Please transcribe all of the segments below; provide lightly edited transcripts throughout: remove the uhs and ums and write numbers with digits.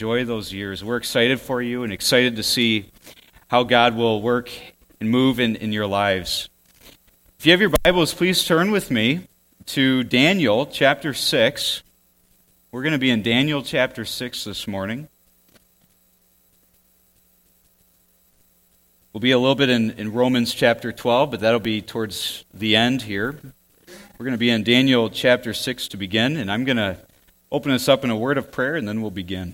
enjoy those years. We're excited for you and excited to see how God will work and move in your lives. If you have your Bibles, please turn with me to Daniel chapter 6. We're going to be in Daniel chapter 6 this morning. We'll be a little bit in Romans chapter 12, but that'll be towards the end here. We're going to be in Daniel chapter 6 to begin, and I'm going to open us up in a word of prayer, and then we'll begin.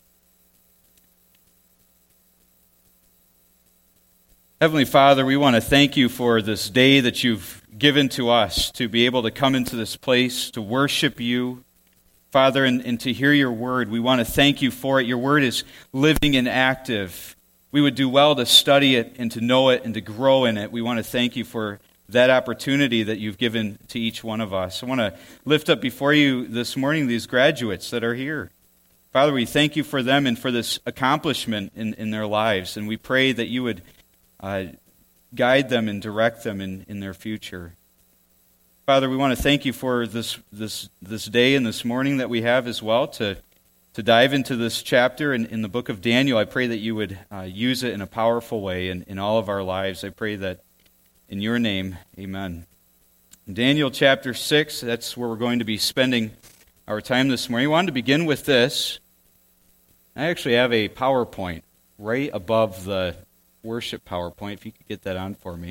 Heavenly Father, we want to thank you for this day that you've given to us to be able to come into this place, to worship you, Father, and to hear your word. We want to thank you for it. Your word is living and active. We would do well to study it and to know it and to grow in it. We want to thank you for that opportunity that you've given to each one of us. I want to lift up before you this morning these graduates that are here. Father, we thank you for them and for this accomplishment in their lives, and we pray that you would guide them and direct them in their future. Father, we want to thank you for this day and this morning that we have as well to dive into this chapter in the book of Daniel. I pray that you would use it in a powerful way in all of our lives. I pray that in your name, amen. Daniel chapter 6, that's where we're going to be spending our time this morning. I wanted to begin with this. I actually have a PowerPoint right above the worship PowerPoint, if you could get that on for me.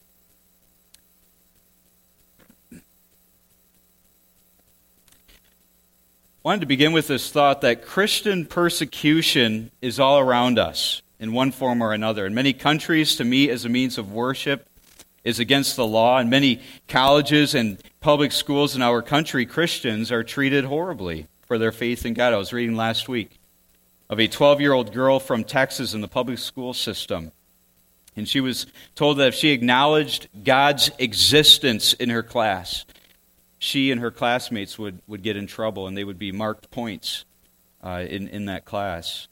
I wanted to begin with this thought that Christian persecution is all around us in one form or another. In many countries, to meet as a means of worship is against the law. In many colleges and public schools in our country, Christians are treated horribly for their faith in God. I was reading last week of a 12-year-old girl from Texas in the public school system. And she was told that if she acknowledged God's existence in her class, she and her classmates would get in trouble, and they would be marked points in that class.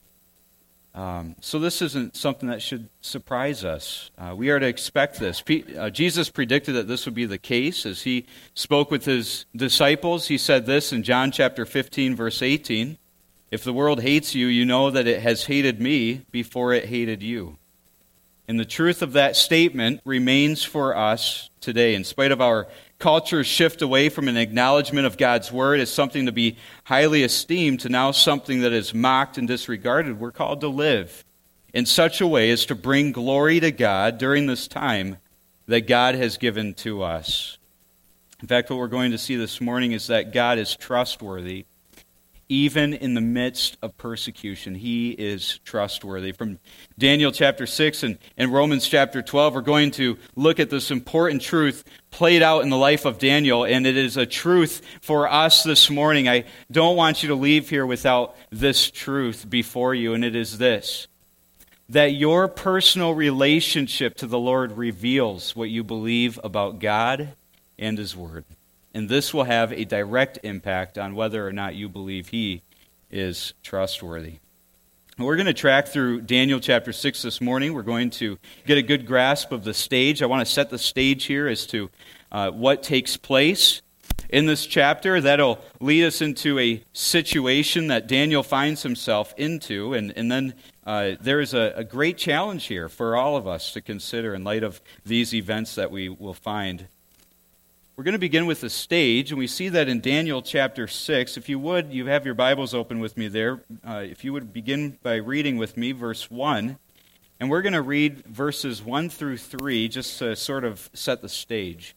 So this isn't something that should surprise us. We are to expect this. Jesus predicted that this would be the case as he spoke with his disciples. He said this in John chapter 15, verse 18, "If the world hates you, you know that it has hated me before it hated you." And the truth of that statement remains for us today. In spite of our culture's shift away from an acknowledgement of God's word as something to be highly esteemed to now something that is mocked and disregarded, we're called to live in such a way as to bring glory to God during this time that God has given to us. In fact, what we're going to see this morning is that God is trustworthy even in the midst of persecution. He is trustworthy. From Daniel chapter 6 and Romans chapter 12, we're going to look at this important truth played out in the life of Daniel, and it is a truth for us this morning. I don't want you to leave here without this truth before you, and it is this: that your personal relationship to the Lord reveals what you believe about God and His Word. And this will have a direct impact on whether or not you believe He is trustworthy. We're going to track through Daniel chapter 6 this morning. We're going to get a good grasp of the stage. I want to set the stage here as to what takes place in this chapter. That'll lead us into a situation that Daniel finds himself into. And then there is a great challenge here for all of us to consider in light of these events that we will find. We're going to begin with the stage, and we see that in Daniel chapter 6. If you would, you have your Bibles open with me there. If you would begin by reading with me verse 1. And we're going to read verses 1 through 3 just to sort of set the stage.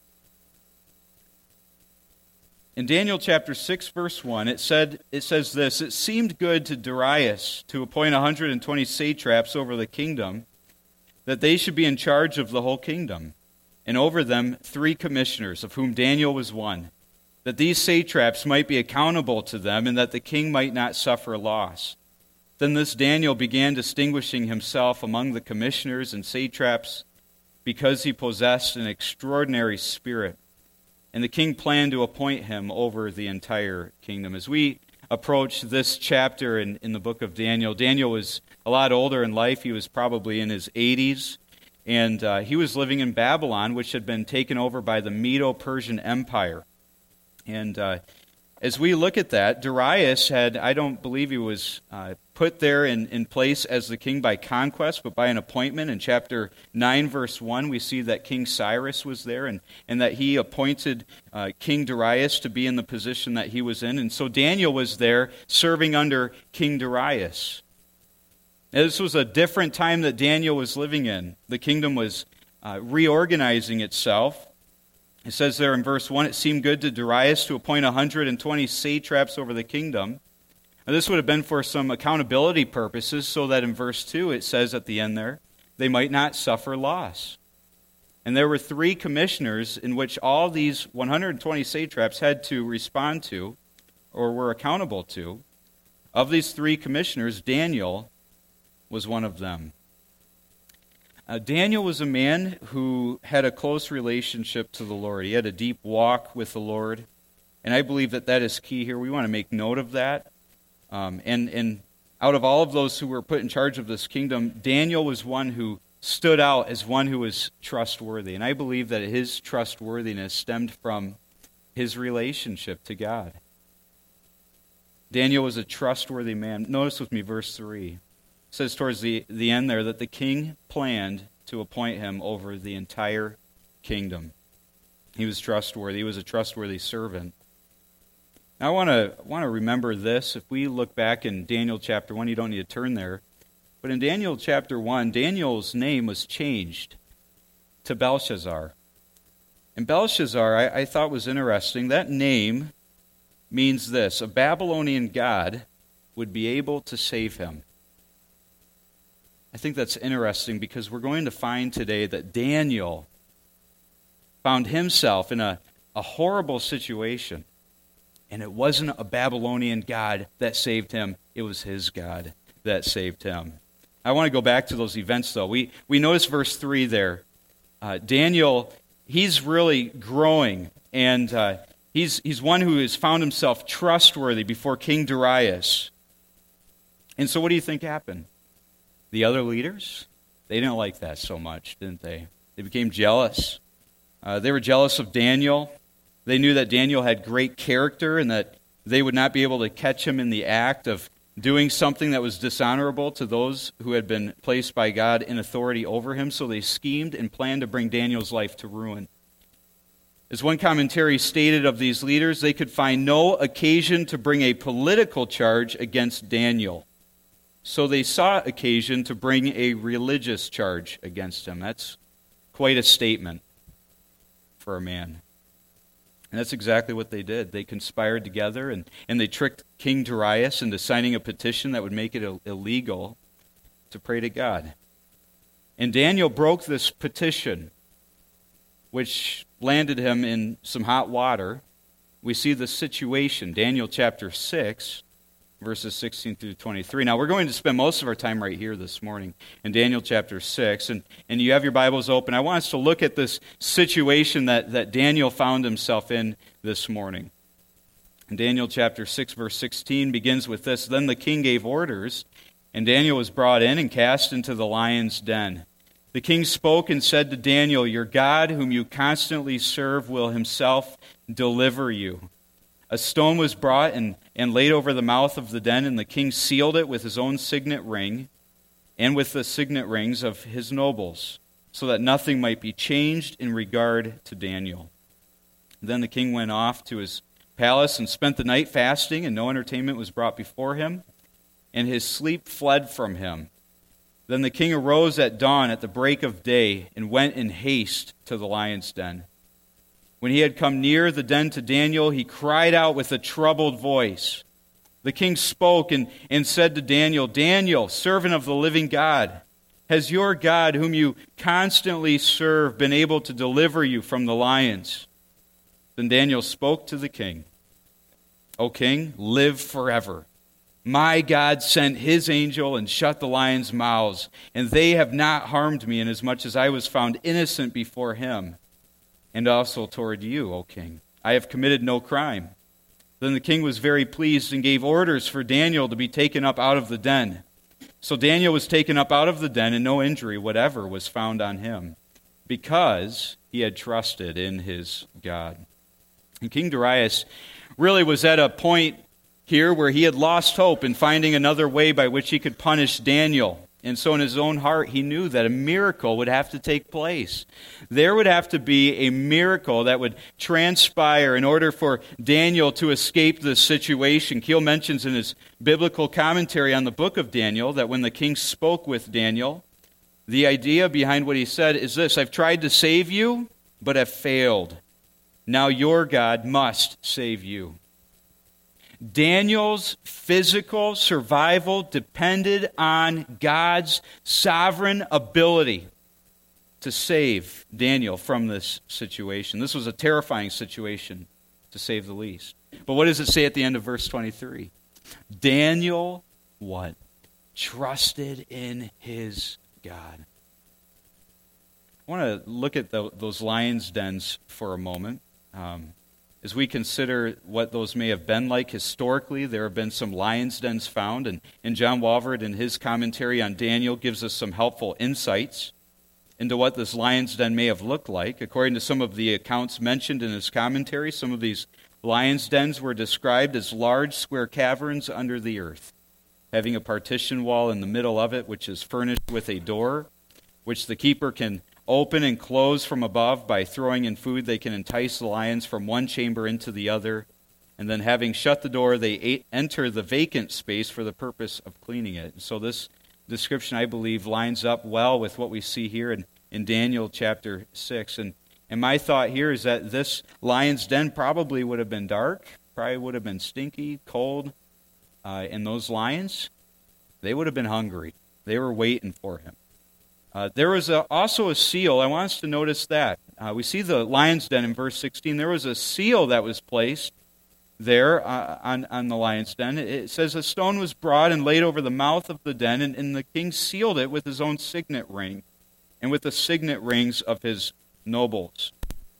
In Daniel chapter 6, verse 1, it says this: "It seemed good to Darius to appoint 120 satraps over the kingdom, that they should be in charge of the whole kingdom, and over them 3 commissioners, of whom Daniel was one, that these satraps might be accountable to them, and that the king might not suffer loss. Then this Daniel began distinguishing himself among the commissioners and satraps because he possessed an extraordinary spirit, and the king planned to appoint him over the entire kingdom." As we approach this chapter in the book of Daniel, Daniel was a lot older in life. He was probably in his 80s. And he was living in Babylon, which had been taken over by the Medo-Persian Empire. And as we look at that, Darius I don't believe he was put there in place as the king by conquest, but by an appointment. In chapter 9, verse 1, we see that King Cyrus was there and that he appointed King Darius to be in the position that he was in. And so Daniel was there serving under King Darius. Now, this was a different time that Daniel was living in. The kingdom was reorganizing itself. It says there in verse 1, it seemed good to Darius to appoint 120 satraps over the kingdom. Now, this would have been for some accountability purposes, so that in verse 2 it says at the end there, they might not suffer loss. And there were 3 commissioners in which all these 120 satraps had to respond to, or were accountable to. Of these 3 commissioners, Daniel was one of them. Daniel was a man who had a close relationship to the Lord. He had a deep walk with the Lord. And I believe that is key here. We want to make note of that. And out of all of those who were put in charge of this kingdom, Daniel was one who stood out as one who was trustworthy. And I believe that his trustworthiness stemmed from his relationship to God. Daniel was a trustworthy man. Notice with me verse 3. It says towards the end there that the king planned to appoint him over the entire kingdom. He was trustworthy. He was a trustworthy servant. Now, I want to remember this. If we look back in Daniel chapter 1, you don't need to turn there. But in Daniel chapter 1, Daniel's name was changed to Belshazzar. And Belshazzar, I thought was interesting. That name means this: a Babylonian god would be able to save him. I think that's interesting because we're going to find today that Daniel found himself in a horrible situation. And it wasn't a Babylonian god that saved him. It was his God that saved him. I want to go back to those events, though. We notice verse 3 there. Daniel, he's really growing. And he's one who has found himself trustworthy before King Darius. And so what do you think happened? The other leaders, they didn't like that so much, didn't they? They became jealous. They were jealous of Daniel. They knew that Daniel had great character and that they would not be able to catch him in the act of doing something that was dishonorable to those who had been placed by God in authority over him. So they schemed and planned to bring Daniel's life to ruin. As one commentary stated of these leaders, they could find no occasion to bring a political charge against Daniel. So they saw occasion to bring a religious charge against him. That's quite a statement for a man. And that's exactly what they did. They conspired together and they tricked King Darius into signing a petition that would make it illegal to pray to God. And Daniel broke this petition, which landed him in some hot water. We see the situation, Daniel chapter 6, verses 16 through 23. Now, we're going to spend most of our time right here this morning in Daniel chapter 6. And you have your Bibles open. I want us to look at this situation that Daniel found himself in this morning. And Daniel chapter 6, verse 16 begins with this: Then the king gave orders, and Daniel was brought in and cast into the lion's den. The king spoke and said to Daniel, Your God, whom you constantly serve, will himself deliver you. A stone was brought and laid over the mouth of the den, and the king sealed it with his own signet ring and with the signet rings of his nobles, so that nothing might be changed in regard to Daniel. Then the king went off to his palace and spent the night fasting, and no entertainment was brought before him, and his sleep fled from him. Then the king arose at dawn at the break of day and went in haste to the lion's den. When he had come near the den to Daniel, he cried out with a troubled voice. The king spoke and said to Daniel, Daniel, servant of the living God, has your God, whom you constantly serve, been able to deliver you from the lions? Then Daniel spoke to the king, O king, live forever. My God sent his angel and shut the lions' mouths, and they have not harmed me, inasmuch as I was found innocent before him. And also toward you, O king. I have committed no crime. Then the king was very pleased and gave orders for Daniel to be taken up out of the den. So Daniel was taken up out of the den, and no injury whatever was found on him, because he had trusted in his God. And King Darius really was at a point here where he had lost hope in finding another way by which he could punish Daniel. And so in his own heart, he knew that a miracle would have to take place. There would have to be a miracle that would transpire in order for Daniel to escape this situation. Keel mentions in his biblical commentary on the book of Daniel that when the king spoke with Daniel, the idea behind what he said is this: I've tried to save you, but have failed. Now your God must save you. Daniel's physical survival depended on God's sovereign ability to save Daniel from this situation. This was a terrifying situation, to say the least. But what does it say at the end of verse 23? Daniel, what? Trusted in his God. I want to look at those lions' dens for a moment. As we consider what those may have been like historically, there have been some lions' dens found, and John Walvoord, in his commentary on Daniel, gives us some helpful insights into what this lion's den may have looked like. According to some of the accounts mentioned in his commentary, some of these lions' dens were described as large square caverns under the earth, having a partition wall in the middle of it, which is furnished with a door, which the keeper can open and close from above. By throwing in food, they can entice the lions from one chamber into the other. And then having shut the door, they enter the vacant space for the purpose of cleaning it. And so this description, I believe, lines up well with what we see here in Daniel chapter 6. And my thought here is that this lion's den probably would have been dark, probably would have been stinky, cold. And those lions, they would have been hungry. They were waiting for him. There was also a seal. I want us to notice that. We see the lion's den in verse 16. There was a seal that was placed there on the lion's den. It says a stone was brought and laid over the mouth of the den, and the king sealed it with his own signet ring and with the signet rings of his nobles.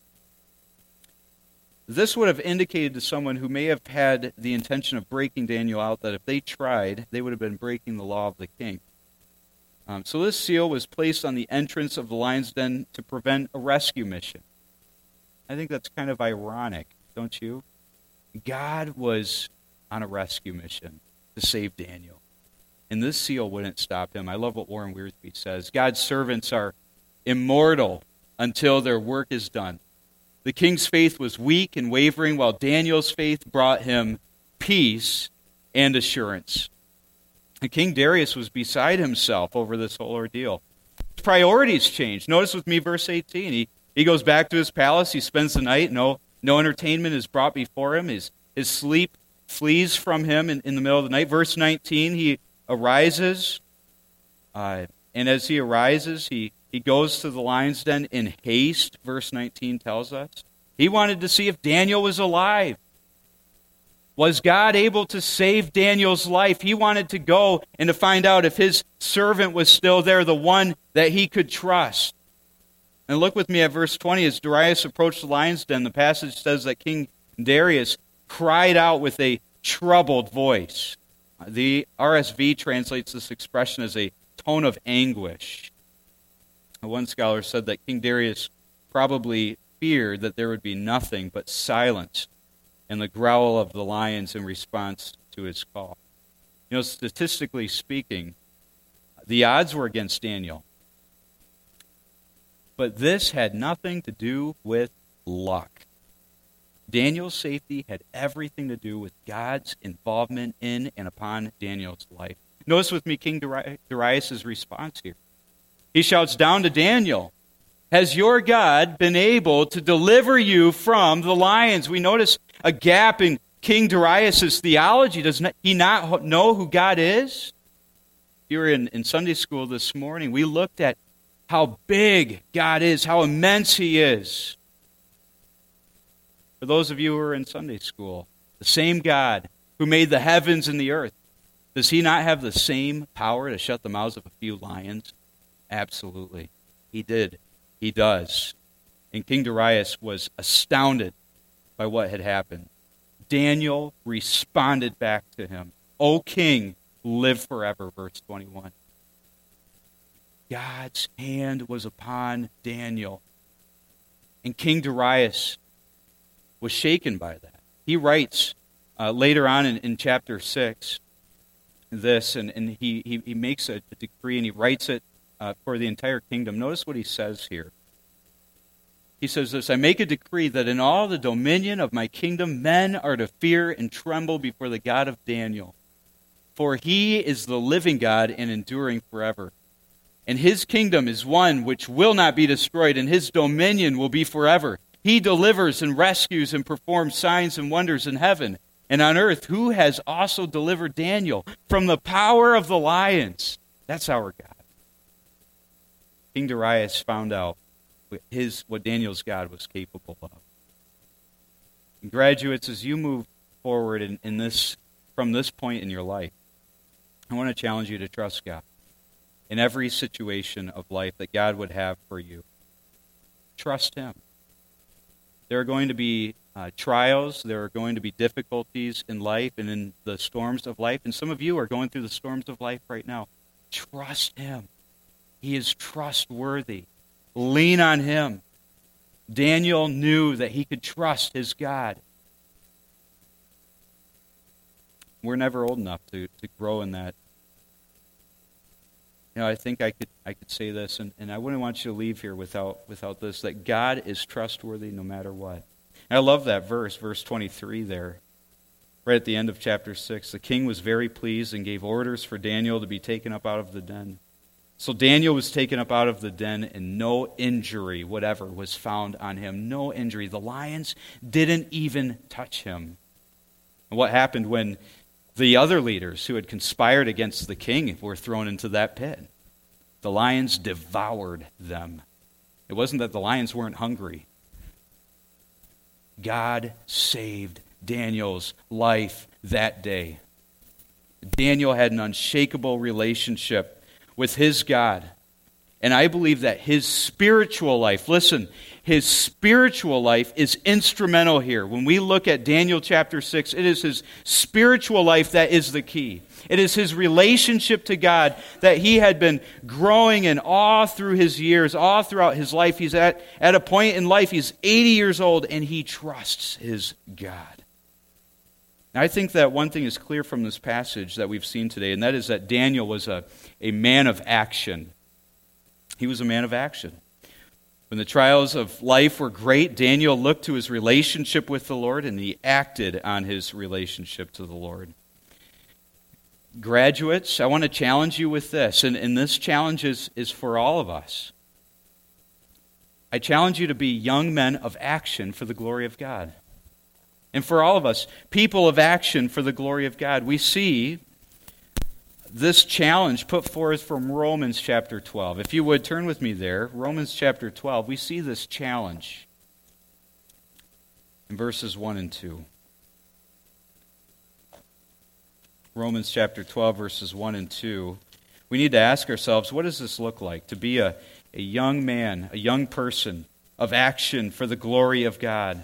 This would have indicated to someone who may have had the intention of breaking Daniel out that if they tried, they would have been breaking the law of the king. So this seal was placed on the entrance of the lion's den to prevent a rescue mission. I think that's kind of ironic, don't you? God was on a rescue mission to save Daniel. And this seal wouldn't stop him. I love what Warren Wiersbe says. God's servants are immortal until their work is done. The king's faith was weak and wavering, while Daniel's faith brought him peace and assurance. And King Darius was beside himself over this whole ordeal. His priorities changed. Notice with me verse 18. He goes back to his palace. He spends the night. No entertainment is brought before him. His sleep flees from him in the middle of the night. Verse 19, he arises. And as he arises, he goes to the lion's den in haste, verse 19 tells us. He wanted to see if Daniel was alive. Was God able to save Daniel's life? He wanted to go and to find out if his servant was still there, the one that he could trust. And look with me at verse 20. As Darius approached the lion's den, the passage says that King Darius cried out with a troubled voice. The RSV translates this expression as a tone of anguish. One scholar said that King Darius probably feared that there would be nothing but silence and the growl of the lions in response to his call. You know, statistically speaking, the odds were against Daniel. But this had nothing to do with luck. Daniel's safety had everything to do with God's involvement in and upon Daniel's life. Notice with me King Darius' response here. He shouts down to Daniel, "Has your God been able to deliver you from the lions?" We notice a gap in King Darius' theology. Does he not know who God is? You were in Sunday school this morning. We looked at how big God is, how immense He is. For those of you who are in Sunday school, the same God who made the heavens and the earth, does He not have the same power to shut the mouths of a few lions? Absolutely. He did. He does. And King Darius was astounded by what had happened. Daniel responded back to him. "O king, live forever," verse 21. God's hand was upon Daniel. And King Darius was shaken by that. He writes later on in chapter 6 this, and he makes a decree and he writes it for the entire kingdom. Notice what he says here. He says this, I make a decree that in all the dominion of my kingdom men are to fear and tremble before the God of Daniel. For he is the living God and enduring forever. And his kingdom is one which will not be destroyed, and his dominion will be forever. He delivers and rescues and performs signs and wonders in heaven and on earth, who has also delivered Daniel from the power of the lions. That's our God. King Darius found out what Daniel's God was capable of. And graduates, as you move forward in this from this point in your life, I want to challenge you to trust God in every situation of life that God would have for you. Trust Him. There are going to be trials, there are going to be difficulties in life and in the storms of life, and some of you are going through the storms of life right now. Trust Him. He is trustworthy. Lean on Him. Daniel knew that he could trust his God. We're never old enough to grow in that. You know, I think I could say this, and I wouldn't want you to leave here without this, that God is trustworthy no matter what. And I love that verse 23 there, right at the end of chapter 6. The king was very pleased and gave orders for Daniel to be taken up out of the den. So Daniel was taken up out of the den, and no injury whatever was found on him. No injury. The lions didn't even touch him. And what happened when the other leaders who had conspired against the king were thrown into that pit? The lions devoured them. It wasn't that the lions weren't hungry. God saved Daniel's life that day. Daniel had an unshakable relationship with his God. And I believe that his spiritual life, listen, his spiritual life is instrumental here. When we look at Daniel chapter 6, it is his spiritual life that is the key. It is his relationship to God that he had been growing in all through his years, all throughout his life. He's at a point in life, he's 80 years old, and he trusts his God. I think that one thing is clear from this passage that we've seen today, and that is that Daniel was a man of action. He was a man of action. When the trials of life were great, Daniel looked to his relationship with the Lord, and he acted on his relationship to the Lord. Graduates, I want to challenge you with this, and this challenge is for all of us. I challenge you to be young men of action for the glory of God. And for all of us, people of action for the glory of God. We see this challenge put forth from Romans chapter 12. If you would turn with me there, Romans chapter 12, we see this challenge in verses 1 and 2. Romans chapter 12, verses 1 and 2. We need to ask ourselves, what does this look like to be a young man, a young person of action for the glory of God?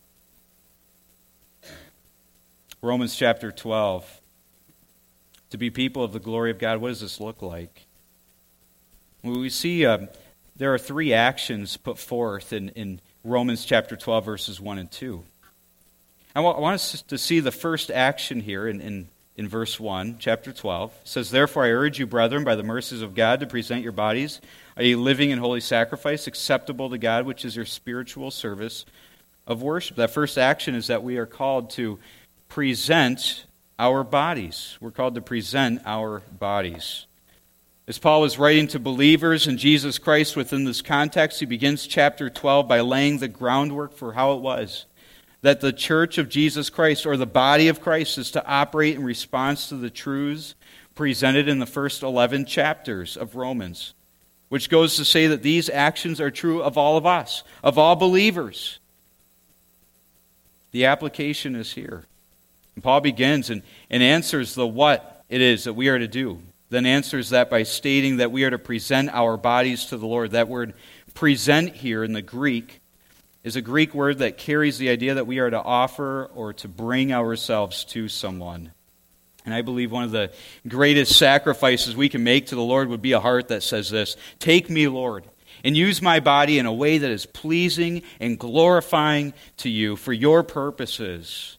Romans chapter 12. To be people of the glory of God, what does this look like? Well, we see there are three actions put forth in Romans chapter 12, verses 1 and 2. I want us to see the first action here in verse 1, chapter 12. It says, "Therefore I urge you, brethren, by the mercies of God, to present your bodies a living and holy sacrifice, acceptable to God, which is your spiritual service of worship." That first action is that we are called to present our bodies. We're called to present our bodies. As Paul was writing to believers in Jesus Christ within this context, he begins chapter 12 by laying the groundwork for how it was that the church of Jesus Christ, or the body of Christ, is to operate in response to the truths presented in the first 11 chapters of Romans, which goes to say that these actions are true of all of us, of all believers. The application is here. And Paul begins and answers the what it is that we are to do. Then answers that by stating that we are to present our bodies to the Lord. That word present here in the Greek is a Greek word that carries the idea that we are to offer or to bring ourselves to someone. And I believe one of the greatest sacrifices we can make to the Lord would be a heart that says this: "Take me, Lord, and use my body in a way that is pleasing and glorifying to you for your purposes."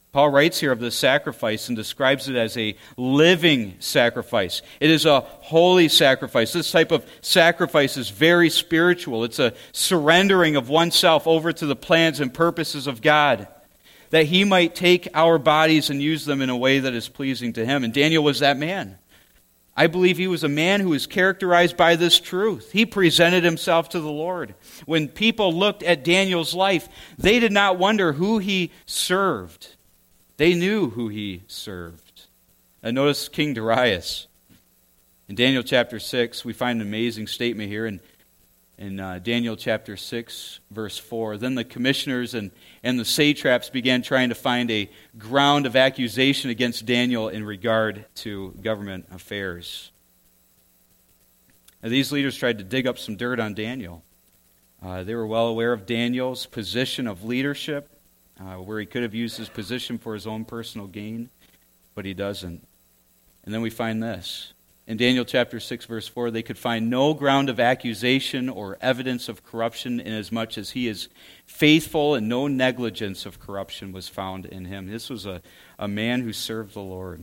Paul writes here of this sacrifice and describes it as a living sacrifice. It is a holy sacrifice. This type of sacrifice is very spiritual. It's a surrendering of oneself over to the plans and purposes of God, that He might take our bodies and use them in a way that is pleasing to Him. And Daniel was that man. I believe he was a man who was characterized by this truth. He presented himself to the Lord. When people looked at Daniel's life, they did not wonder who he served. They knew who he served. And notice King Darius. In Daniel chapter 6, we find an amazing statement here in Daniel chapter 6, verse 4. Then the commissioners and the satraps began trying to find a ground of accusation against Daniel in regard to government affairs. Now, these leaders tried to dig up some dirt on Daniel. They were well aware of Daniel's position of leadership, where he could have used his position for his own personal gain, but he doesn't. And then we find this. In Daniel chapter 6, verse 4, they could find no ground of accusation or evidence of corruption inasmuch as he is faithful, and no negligence of corruption was found in him. This was a man who served the Lord.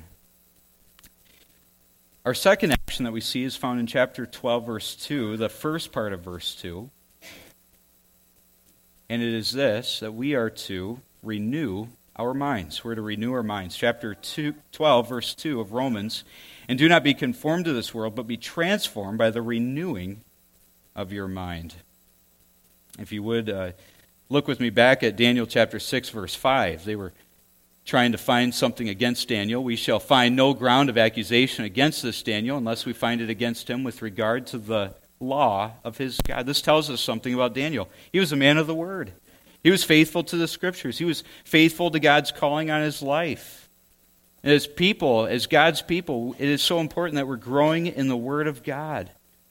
Our second action that we see is found in chapter 12, verse 2, the first part of verse 2. And it is this, that we are to renew our minds. We're to renew our minds. Chapter 12, verse 2 of Romans. And do not be conformed to this world, but be transformed by the renewing of your mind. If you would, look with me back at Daniel chapter 6, verse 5. They were trying to find something against Daniel. We shall find no ground of accusation against this Daniel unless we find it against him with regard to the law of his God. This tells us something about Daniel. He was a man of the Word. He was faithful to the Scriptures. He was faithful to God's calling on his life. And as people, as God's people, it is so important that we're growing in the Word of God.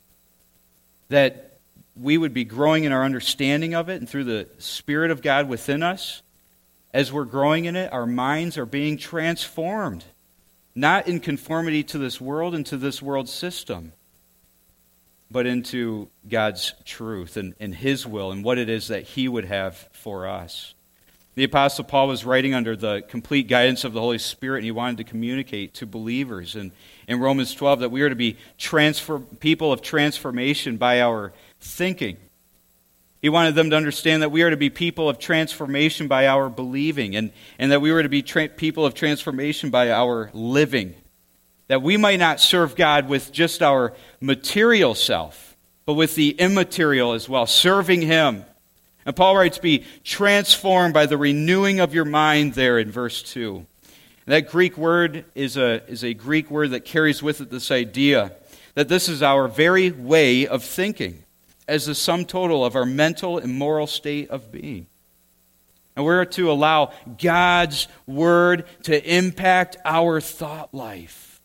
That we would be growing in our understanding of it and through the Spirit of God within us. As we're growing in it, our minds are being transformed. Not in conformity to this world and to this world system, but into God's truth and His will and what it is that He would have for us. The Apostle Paul was writing under the complete guidance of the Holy Spirit, and he wanted to communicate to believers in Romans 12 that we are to be people of transformation by our thinking. He wanted them to understand that we are to be people of transformation by our believing, and that we were to be people of transformation by our living. That we might not serve God with just our material self, but with the immaterial as well, serving Him. And Paul writes, be transformed by the renewing of your mind there in verse 2. And that Greek word is a Greek word that carries with it this idea that this is our very way of thinking as the sum total of our mental and moral state of being. And we're to allow God's Word to impact our thought life.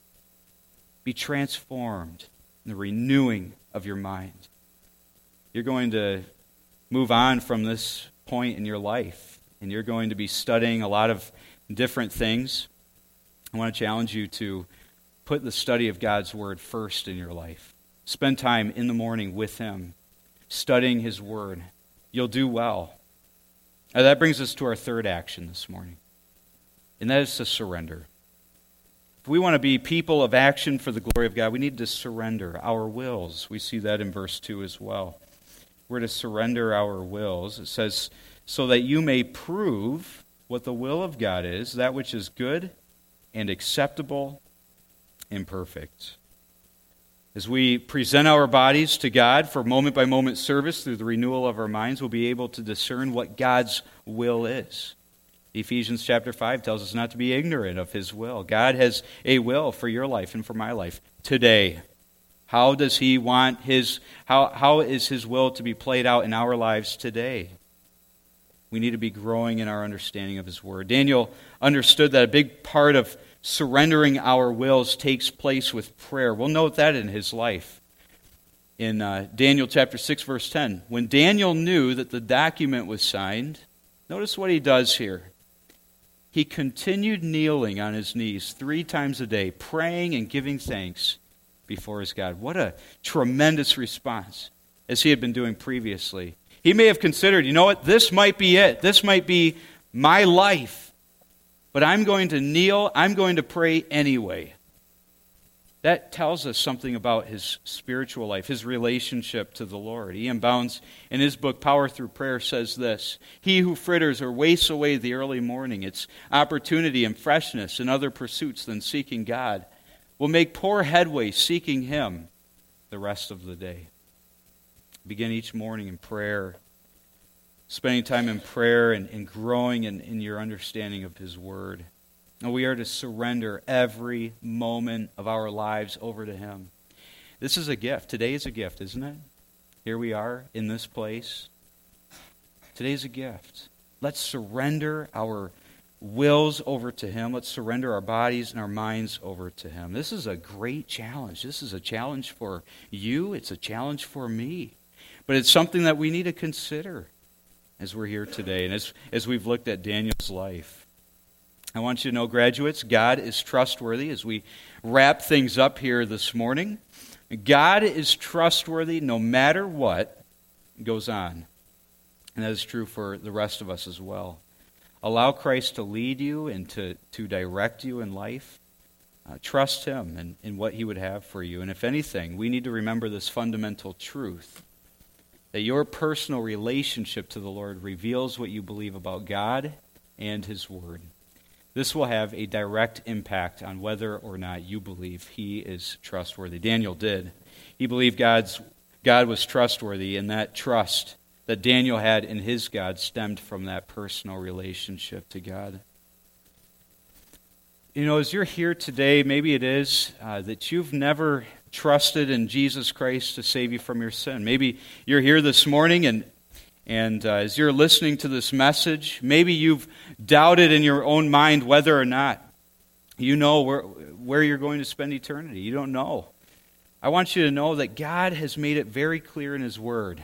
Be transformed in the renewing of your mind. You're going to move on from this point in your life, and you're going to be studying a lot of different things. I want to challenge you to put the study of God's Word first in your life. Spend time in the morning with Him, studying His Word. You'll do well. Now that brings us to our third action this morning, and that is to surrender. If we want to be people of action for the glory of God, we need to surrender our wills. We see that in verse 2 as well. We're to surrender our wills. It says, so that you may prove what the will of God is, that which is good and acceptable and perfect. As we present our bodies to God for moment-by-moment service through the renewal of our minds, we'll be able to discern what God's will is. Ephesians chapter 5 tells us not to be ignorant of His will. God has a will for your life and for my life today. How does He want how is His will to be played out in our lives today? We need to be growing in our understanding of His Word. Daniel understood that a big part of surrendering our wills takes place with prayer. We'll note that in his life. In Daniel chapter 6, verse 10, when Daniel knew that the document was signed, notice what he does here. He continued kneeling on his knees 3 times a day, praying and giving thanks before his God. What a tremendous response, as he had been doing previously. He may have considered, you know what, this might be it. This might be my life. but I'm going to kneel, I'm going to pray anyway. That tells us something about his spiritual life, his relationship to the Lord. E.M. Bounds, in his book, Power Through Prayer, says this: "He who fritters or wastes away the early morning, its opportunity and freshness in other pursuits than seeking God, will make poor headway seeking him the rest of the day." Begin each morning in prayer, spending time in prayer and growing in your understanding of his word. And we are to surrender every moment of our lives over to him. This is a gift. Today is a gift, isn't it? Here we are in this place. Today is a gift. Let's surrender our wills over to him. Let's surrender our bodies and our minds over to him. This is a great challenge. This is a challenge for you. It's a challenge for me. But it's something that we need to consider as we're here today and as we've looked at Daniel's life. I want you to know, graduates, God is trustworthy. As we wrap things up here this morning, God is trustworthy no matter what goes on. And that is true for the rest of us as well. Allow Christ to lead you and to direct you in life. Trust him in what he would have for you. And if anything, we need to remember this fundamental truth, that your personal relationship to the Lord reveals what you believe about God and his word. This will have a direct impact on whether or not you believe he is trustworthy. Daniel did. He believed God was trustworthy, and that trust that Daniel had in his God stemmed from that personal relationship to God. You know, as you're here today, maybe it is that you've never trusted in Jesus Christ to save you from your sin. Maybe you're here this morning and as you're listening to this message, maybe you've doubted in your own mind whether or not you know where you're going to spend eternity. You don't know. I want you to know that God has made it very clear in his word.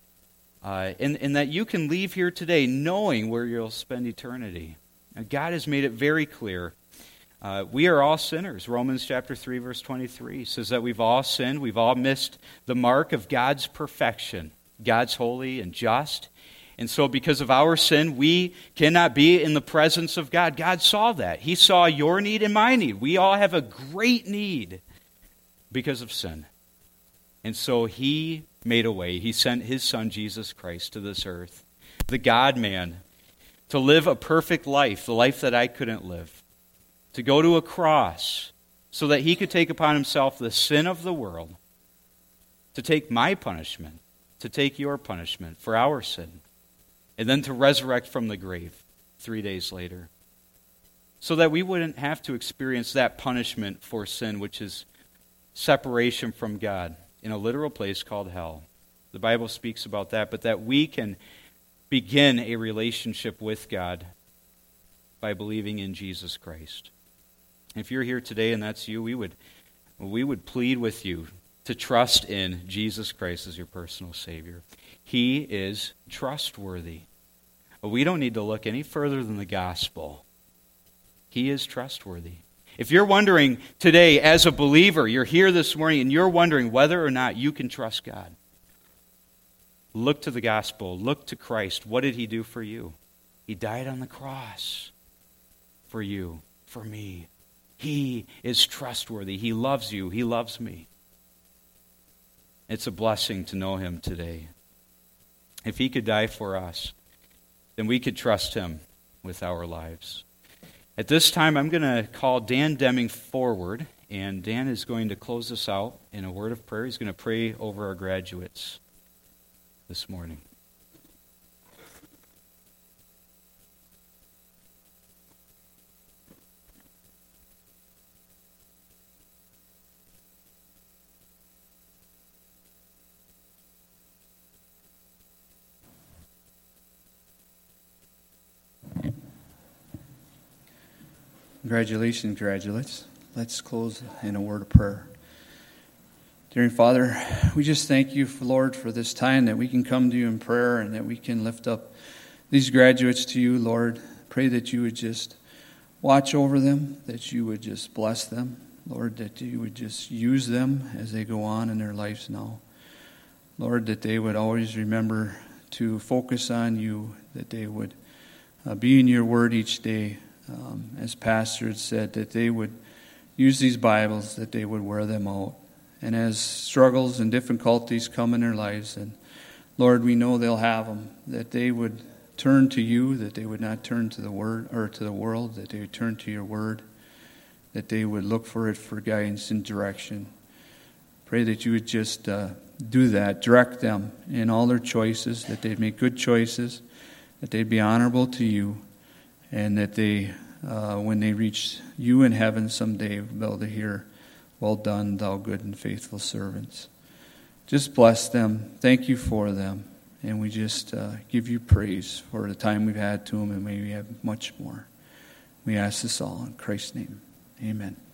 And that you can leave here today knowing where you'll spend eternity. Now, God has made it very clear. We are all sinners. Romans chapter 3, verse 23 says that we've all sinned. We've all missed the mark of God's perfection. God's holy and just. And so because of our sin, we cannot be in the presence of God. God saw that. He saw your need and my need. We all have a great need because of sin. And so he made a way. He sent his son, Jesus Christ, to this earth, the God-man, to live a perfect life, the life that I couldn't live, to go to a cross so that he could take upon himself the sin of the world, to take my punishment, to take your punishment for our sin, and then to resurrect from the grave 3 days later, so that we wouldn't have to experience that punishment for sin, which is separation from God in a literal place called hell. The Bible speaks about that, but that we can begin a relationship with God by believing in Jesus Christ. If you're here today and that's you, we would plead with you to trust in Jesus Christ as your personal Savior. He is trustworthy. But we don't need to look any further than the gospel. He is trustworthy. If you're wondering today, as a believer, you're here this morning and you're wondering whether or not you can trust God, look to the gospel. Look to Christ. What did he do for you? He died on the cross for you, for me. He is trustworthy. He loves you. He loves me. It's a blessing to know him today. If he could die for us, then we could trust him with our lives. At this time, I'm going to call Dan Deming forward, and Dan is going to close us out in a word of prayer. He's going to pray over our graduates this morning. Congratulations, graduates. Let's close in a word of prayer. Dear Father, we just thank you, Lord, for this time that we can come to you in prayer and that we can lift up these graduates to you, Lord. Pray that you would just watch over them, that you would just bless them, Lord, that you would just use them as they go on in their lives now. Lord, that they would always remember to focus on you, that they would be in your word each day, as Pastor had said, that they would use these Bibles, that they would wear them out. And as struggles and difficulties come in their lives, and Lord, we know they'll have them, that they would turn to you, that they would not turn to the word or to the world, that they would turn to your word, that they would look for it for guidance and direction. Pray that you would just do that, direct them in all their choices, that they'd make good choices, that they'd be honorable to you, and that they, when they reach you in heaven someday, will be able to hear, "Well done, thou good and faithful servants." Just bless them. Thank you for them. And we just give you praise for the time we've had to them, and may we have much more. We ask this all in Christ's name. Amen.